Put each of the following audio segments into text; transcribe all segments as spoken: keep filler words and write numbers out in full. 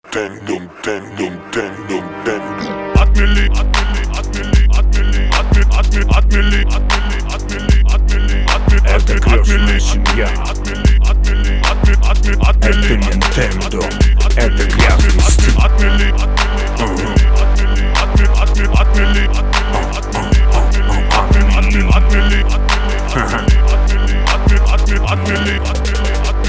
Tendung, tendung, tendung, tendung. Отмели, отмели, отмели, отмели, отмели, отмели, отмели, отмели, отмели, отмели. Это крестная семья. Отмели, отмели, отмели, отмели, отмели. Это Nintendo. Это грязный стиль. Отмели, отмели, отмели, отмели, отмели, отмели, отмели, отмели, отмели, отмели, отмели.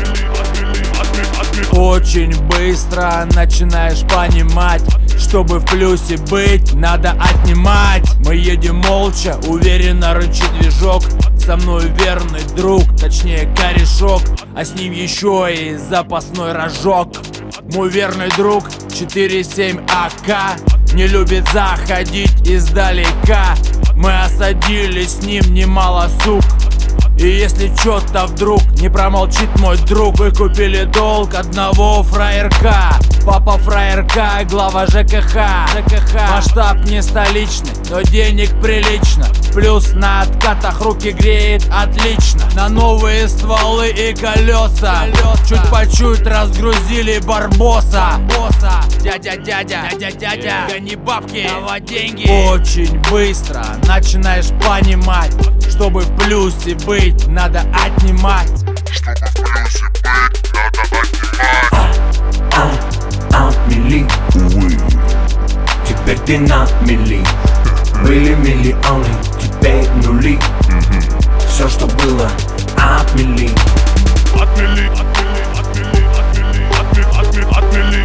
Очень быстро начинаешь понимать, чтобы в плюсе быть, надо отнимать. Мы едем молча, уверенно рычит движок. Со мной верный друг, точнее корешок, а с ним еще и запасной рожок. Мой верный друг четыре семь А К не любит заходить издалека. Мы осадили с ним немало сук. И если чё-то вдруг не промолчит мой друг, вы купили долг одного фраерка. Папа фраерка, глава ЖКХ. ЖКХ. Масштаб не столичный, но денег прилично. Плюс на откатах руки греет отлично. На новые стволы и колеса, колеса. Чуть по чуть разгрузили барбоса. Барбоса. Дядя, дядя, дядя, дядя, гони бабки, давай деньги. Очень быстро начинаешь понимать, чтобы в плюсе быть, надо отнимать. Чтобы в плюсе быть, надо отнимать. А, а, отмели, увы. Теперь ты на мели. Были миллионы, теперь нули. Все, что было, отмели. Отмели, отмели, отмели, отмели, отмели, отмели,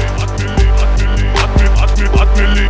отмели, отмели,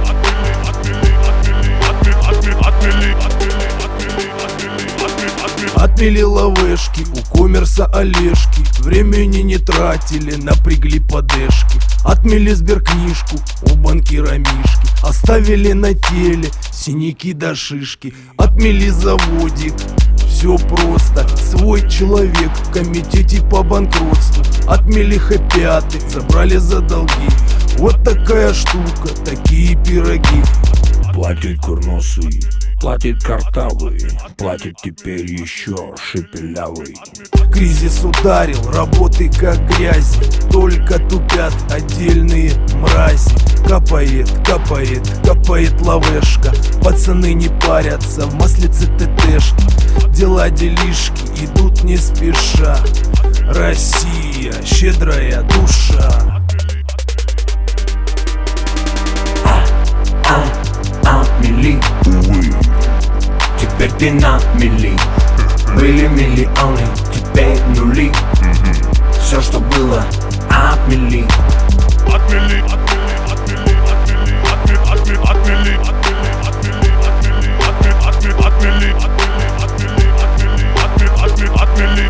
отмели. Отмели лавешки, у коммерса Олежки. Времени не тратили, напрягли подешки. Отмели сберкнижку, у банкира Мишки. Оставили на теле синяки до шишки. Отмели заводик, все просто. Свой человек в комитете по банкротству. Отмели хэппи-аты, забрали за долги. Вот такая штука, такие пироги. Платит курносый, платит картавый, платит теперь еще шепелявый. Кризис ударил, работы как грязи, только тупят отдельные мрази. Капает, капает, капает лавешка. Пацаны не парятся, в маслице ТТшки. Дела делишки идут не спеша. Россия, щедрая душа. Отмели, увы. Теперь ты на мели. Были миллионы, теперь нули. Все, что было, отмели. Отмели, отмели, отмели, отмели, отмели, отмели, отмели, отмели, отмели, отмели,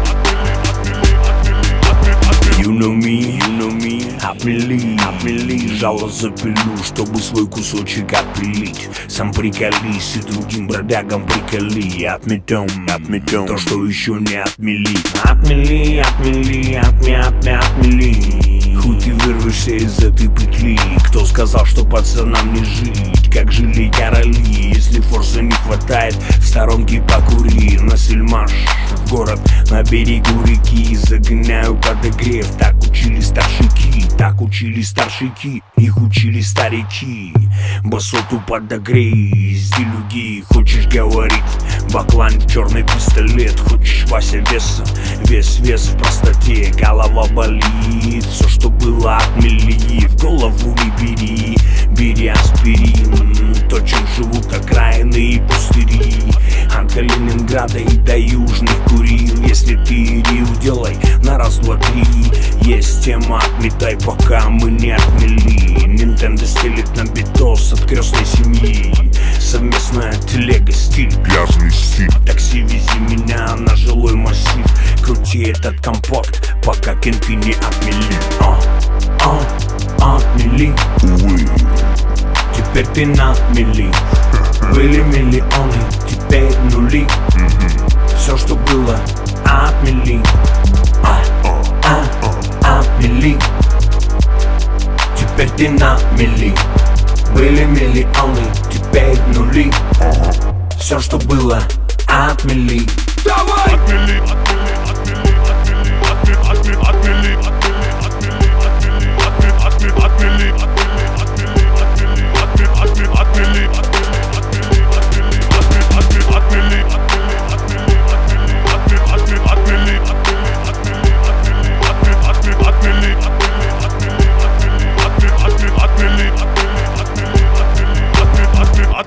отмели. You know me, you know me. Отмели, отмели. Жало запилю, чтобы свой кусочек отпилить. Сам приколись и другим бродягам приколи. Отметем, отметем то, что еще не отмели. Отмели, отмели, отме, отме, отмели. Хоть и вырвешься из этой петли. Кто сказал, что пацанам не жить? Как жили короли? Если форса не хватает, в сторонке покури. На сельмаш, в город, на берегу реки. Загоняю подогрев, так учили старшики. Так учили старшики, их учили старики. Басоту подогрей, делюги. Хочешь говорить, баклан в черный пистолет. Хочешь Вася веса, вес, вес в простоте. Голова болит, все, что было, отмели. В голову не бери, бери аспирин. То, чем живут окраины и пустыри. От Калининграда и до Южных Курил. Если ты рил, делай на раз, два, три. Есть тема, отметай, пока мы не отмели. Nintendo стелит на битос от крестной семьи. Совместная телега, стиль, Грязный стиль. такси, вези меня на жилой массив. Крути этот компакт, пока кенты не отмели. А, а, отмели, Увы. теперь ты на мели. Были миллионы, теперь нули. Все, что было, отмели. А, а, отмели. Теперь ты на мели. Были миллионы, теперь нули. Все, что было, отмели. Давай! Отмели, отмели, отмели, отмели, отмели, отмели, отмели, отмели, отмели, отмели, отмели, отмели.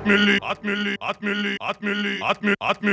отмели, отмели, отмели, отмели, отмели, отмели.